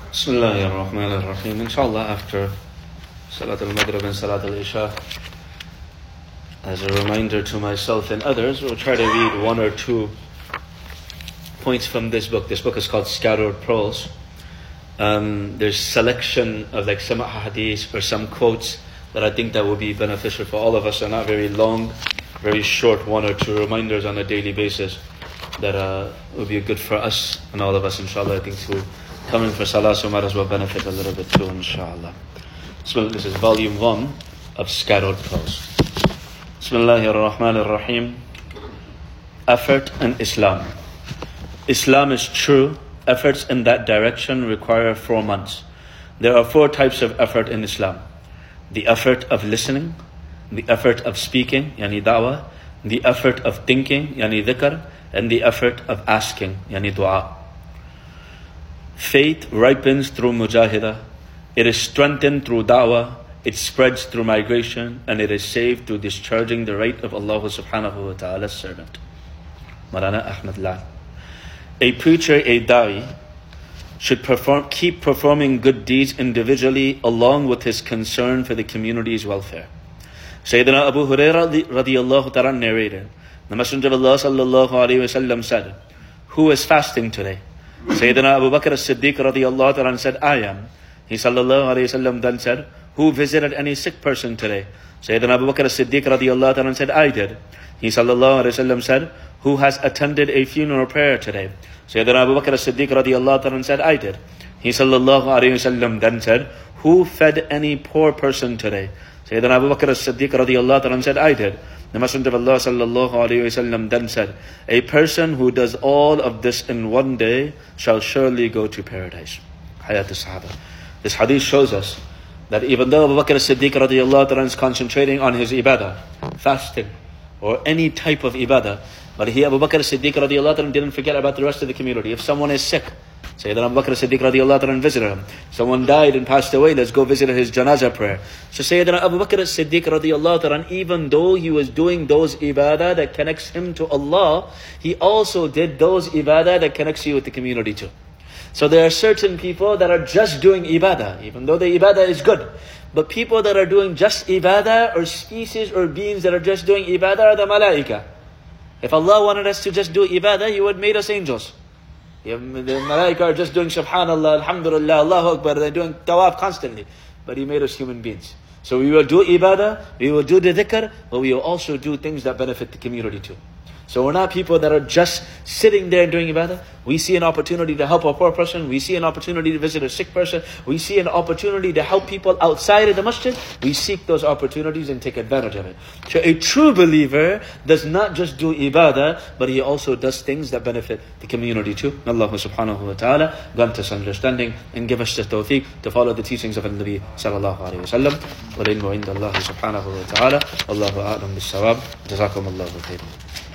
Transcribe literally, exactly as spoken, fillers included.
Bismillahir Rahmanir Rahim. Inshallah, after Salat al-Maghrib and Salat al-Isha, as a reminder to myself and others, we'll try to read one or two points from this book. This book is called Scattered Pearls. Um, there's selection of like some hadith or some quotes that I think that will be beneficial for all of us. They're not very long, very short, one or two reminders on a daily basis that uh, will be good for us and all of us, inshallah. I think to coming for Salah, so might as well benefit a little bit too, inshallah. So this is volume one of Scattered Pearls. Bismillahir Rahmanir Rahim. Effort in Islam. Islam is true. Efforts in that direction require four months. There are four types of effort in Islam. The effort of listening, the effort of speaking, yani da'wah, the effort of thinking, yani dhikr, and the effort of asking, yani dua. Faith ripens through mujahidah, it is strengthened through da'wah, it spreads through migration, and it is saved through discharging the right of Allah subhanahu wa ta'ala's servant. Maulana Ahmad Lal. A preacher, a da'i, should perform, keep performing good deeds individually along with his concern for the community's welfare. Sayyidina Abu Hurairah radiyallahu ta'ala narrated, the Messenger of Allah sallallahu alayhi wa sallam said, "Who is fasting today?" Sayyidina Abu Bakr as-Siddiq radiyallahu ta'ala said, "I am." He sallallahu alayhi wa sallam then said, "Who visited any sick person today?" Sayyidina Abu Bakr as-Siddiq radiyallahu ta'ala said, "I did." He sallallahu alayhi wa sallam said, "Who has attended a funeral prayer today?" Sayyidina Abu Bakr as-Siddiq radiyallahu ta'ala said, "I did." He sallallahu alayhi wa sallam then said, "Who fed any poor person today?" Sayyidina Abu Bakr as-Siddiq radiyallahu ta'ala said, "I did." The Messenger of Allah sallallahu alayhi wa sallam then said, "A person who does all of this in one day shall surely go to paradise." Hayat al-Sahaba. This hadith shows us that even though Abu Bakr as-Siddiq radiyallahu ta'ala is concentrating on his ibadah, fasting, or any type of ibadah, but he, Abu Bakr as-Siddiq radiyallahu ta'ala, didn't forget about the rest of the community. If someone is sick, Sayyidina Abu Bakr as-Siddiq radiyallahu ta'ala visited him. Someone died and passed away, let's go visit his janazah prayer. So Sayyidina Abu Bakr as-Siddiq radiyallahu ta'ala, even though he was doing those ibadah that connects him to Allah, he also did those ibadah that connects you with the community too. So there are certain people that are just doing ibadah, even though the ibadah is good. But people that are doing just ibadah, or species or beings that are just doing ibadah, are the malaika. If Allah wanted us to just do ibadah, He would have made us angels. The malaika are just doing subhanallah, alhamdulillah, Allahu Akbar, they're doing tawaf constantly. But He made us human beings. So we will do ibadah, we will do the dhikr, but we will also do things that benefit the community too. So we're not people that are just sitting there doing ibadah. We see an opportunity to help a poor person. We see an opportunity to visit a sick person. We see an opportunity to help people outside of the masjid. We seek those opportunities and take advantage of it. So a true believer does not just do ibadah, but he also does things that benefit the community too. Allah subhanahu wa ta'ala grant us understanding and give us the tawfiq to follow the teachings of Nabi sallallahu alayhi wa sallam. Wa ilmu inda Allah subhanahu wa ta'ala. Allahu a'lam bis-sawab. Jazakum Allahu khairan.